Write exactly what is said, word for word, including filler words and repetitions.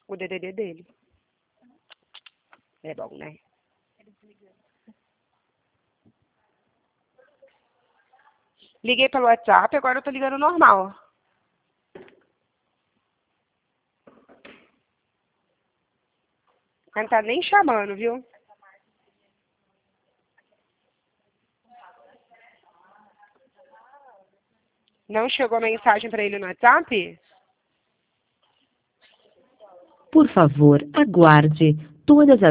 o D D D dele. É bom, né? Liguei pelo WhatsApp, agora eu tô ligando normal. Não tá nem chamando, viu? Não chegou mensagem pra ele no WhatsApp? Por favor, aguarde. Todas as